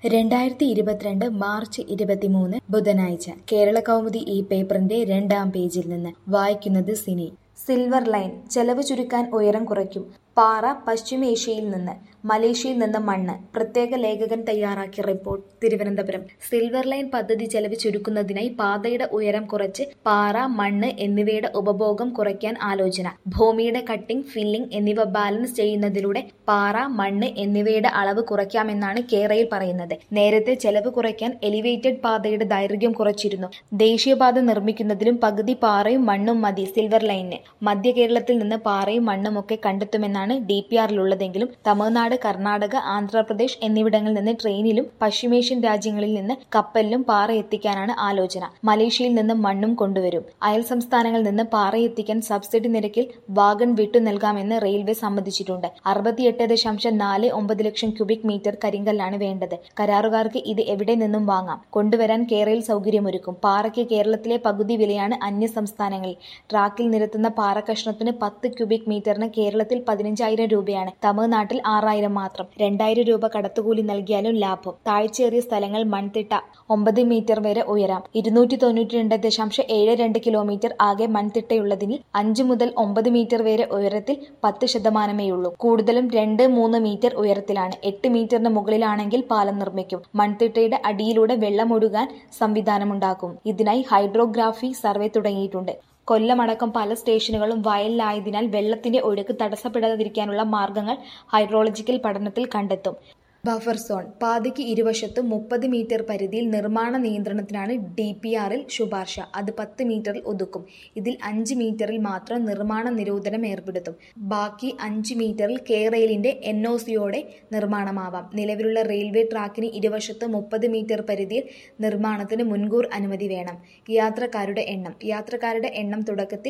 2022 March 23 ബുധനാഴ്ച കേരളകൗമുദി ഈ പേപ്പറിന്റെ 2-ാം പേജിൽ നിന്ന് വായിക്കുന്നത് സിനി. സിൽവർ ലൈൻ ചെലവ് ചുരുക്കാൻ ഉയരം കുറയ്ക്കും. പാറ പശ്ചിമേഷ്യയിൽ നിന്ന്, മലേഷ്യയിൽ നിന്ന് മണ്ണ്. പ്രത്യേക ലേഖകൻ തയ്യാറാക്കിയ റിപ്പോർട്ട്. തിരുവനന്തപുരം. സിൽവർ ലൈൻ പദ്ധതി ചെലവ് ചുരുക്കുന്നതിനായി പാതയുടെ ഉയരം കുറച്ച് പാറ, മണ്ണ് എന്നിവയുടെ ഉപഭോഗം കുറയ്ക്കാൻ ആലോചന. ഭൂമിയുടെ കട്ടിംഗ്, ഫില്ലിംഗ് എന്നിവ ബാലൻസ് ചെയ്യുന്നതിലൂടെ പാറ, മണ്ണ് എന്നിവയുടെ അളവ് കുറയ്ക്കാമെന്നാണ് കേരയിൽ പറയുന്നത്. നേരത്തെ ചെലവ് കുറയ്ക്കാൻ എലിവേറ്റഡ് പാതയുടെ ദൈർഘ്യം കുറച്ചിരുന്നു. ദേശീയപാത നിർമ്മിക്കുന്നതിലും പകുതി പാറയും മണ്ണും മതി സിൽവർ ലൈനിന്. മധ്യ കേരളത്തിൽ നിന്ന് പാറയും മണ്ണുമൊക്കെ കണ്ടെത്തുമെന്നാണ് DPR-ലുള്ളതെങ്കിലും തമിഴ്നാട്, കർണാടക, ആന്ധ്രാപ്രദേശ് എന്നിവിടങ്ങളിൽ നിന്ന് ട്രെയിനിലും പശ്ചിമേഷ്യൻ രാജ്യങ്ങളിൽ നിന്ന് കപ്പലിലും പാറ എത്തിക്കാനാണ് ആലോചന. മലേഷ്യയിൽ നിന്ന് മണ്ണും കൊണ്ടുവരും. അയൽ സംസ്ഥാനങ്ങളിൽ നിന്ന് പാറ എത്തിക്കാൻ സബ്സിഡി നിരക്കിൽ വാഗൺ വിട്ടു നൽകാമെന്ന് റെയിൽവേ സമ്മതിച്ചിട്ടുണ്ട്. 68.49 ലക്ഷം ക്യൂബിക് മീറ്റർ കരിങ്കല്ലാണ് വേണ്ടത്. കരാറുകാർക്ക് ഇത് എവിടെ നിന്നും വാങ്ങാം. കൊണ്ടുവരാൻ കേരയിൽ സൗകര്യമൊരുക്കും. പാറയ്ക്ക് കേരളത്തിലെ പകുതി വിലയാണ് അന്യ സംസ്ഥാനങ്ങളിൽ. ട്രാക്കിൽ നിരത്തുന്ന പാറക്കഷ്ണത്തിന് 10 ക്യൂബിക് മീറ്ററിന് കേരളത്തിൽ 15,000 രൂപയാണ്. തമിഴ്നാട്ടിൽ 6,000 മാത്രം. 2,000 രൂപ കടത്തുകൂലി നൽകിയാലും ലാഭം. താഴ്ചയേറിയ സ്ഥലങ്ങൾ മൺതിട്ട 9 മീറ്റർ വരെ ഉയരാം. 292.72 കിലോമീറ്റർ ആകെ മൺതിട്ടയുള്ളതിൽ 5 മുതൽ 9 മീറ്റർ വരെ ഉയരത്തിൽ 10%. കൂടുതലും 2-3 മീറ്റർ ഉയരത്തിലാണ്. 8 മീറ്ററിന് മുകളിലാണെങ്കിൽ പാലം നിർമ്മിക്കും. മൺതിട്ടയുടെ അടിയിലൂടെ വെള്ളമൊഴുകാൻ സംവിധാനമുണ്ടാക്കും. ഇതിനായി ഹൈഡ്രോഗ്രാഫി സർവേ തുടങ്ങിയിട്ടുണ്ട്. കൊല്ലമടക്കം പല സ്റ്റേഷനുകളും വയലിലായതിനാൽ വെള്ളത്തിന്റെ ഒഴുക്ക് തടസ്സപ്പെടാതിരിക്കാനുള്ള മാർഗങ്ങൾ ഹൈഡ്രോളജിക്കൽ പഠനത്തിൽ കണ്ടെത്തും. Buffer zone. പാതയ്ക്ക് ഇരുവശത്തും 30 മീറ്റർ പരിധിയിൽ നിർമ്മാണ നിയന്ത്രണത്തിനാണ് DPR-ൽ ശുപാർശ. അത് 10 മീറ്ററിൽ ഒതുക്കും. ഇതിൽ 5 മീറ്ററിൽ മാത്രം നിർമ്മാണ നിരോധനം ഏർപ്പെടുത്തും. ബാക്കി 5 മീറ്ററിൽ കെറെയിലിന്റെ NOC-യോടെ നിർമ്മാണമാവാം. നിലവിലുള്ള റെയിൽവേ ട്രാക്കിന് ഇരുവശത്ത് 30 മീറ്റർ പരിധിയിൽ നിർമ്മാണത്തിന് മുൻകൂർ അനുമതി വേണം. യാത്രക്കാരുടെ എണ്ണം. യാത്രക്കാരുടെ എണ്ണം തുടക്കത്തിൽ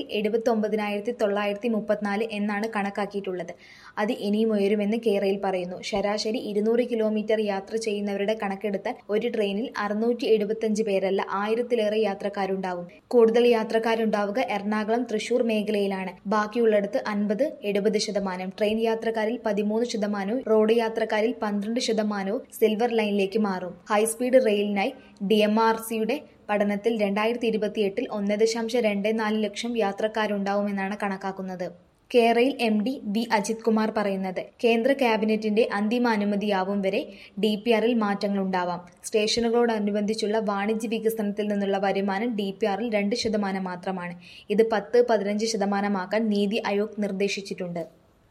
79,934 എന്നാണ് കണക്കാക്കിയിട്ടുള്ളത്. അത് ഇനിയും ഉയരുമെന്ന് കെറെയിൽ പറയുന്നു. ശരാശരി 200 കിലോമീറ്റർ യാത്ര ചെയ്യുന്നവരുടെ കണക്കെടുത്താൽ ഒരു ട്രെയിനിൽ 675 പേരല്ല 1000-ലേറെ യാത്രക്കാരുണ്ടാവും. കൂടുതൽ യാത്രക്കാരുണ്ടാവുക എറണാകുളം, തൃശൂർ മേഖലയിലാണ്. ബാക്കിയുള്ളിടത്ത് 50-70%. ട്രെയിൻ യാത്രക്കാരിൽ 13%, റോഡ് യാത്രക്കാരിൽ 12% സിൽവർ ലൈനിലേക്ക് മാറും. ഹൈസ്പീഡ് റെയിലിനായി DMRC-യുടെ പഠനത്തിൽ 2028-ൽ 1.24 ലക്ഷം യാത്രക്കാരുണ്ടാവുമെന്നാണ് കണക്കാക്കുന്നത്. K-Rail MD V. അജിത് കുമാർ പറയുന്നത്. കേന്ദ്ര ക്യാബിനറ്റിന്റെ അന്തിമ അനുമതിയാവും വരെ DPR-ൽ മാറ്റങ്ങളുണ്ടാവാം. സ്റ്റേഷനുകളോടനുബന്ധിച്ചുള്ള വാണിജ്യ വികസനത്തിൽ നിന്നുള്ള വരുമാനം DPR-ൽ 2% മാത്രമാണ്. ഇത് 10-15% നീതി ആയോഗ് നിർദ്ദേശിച്ചിട്ടുണ്ട്.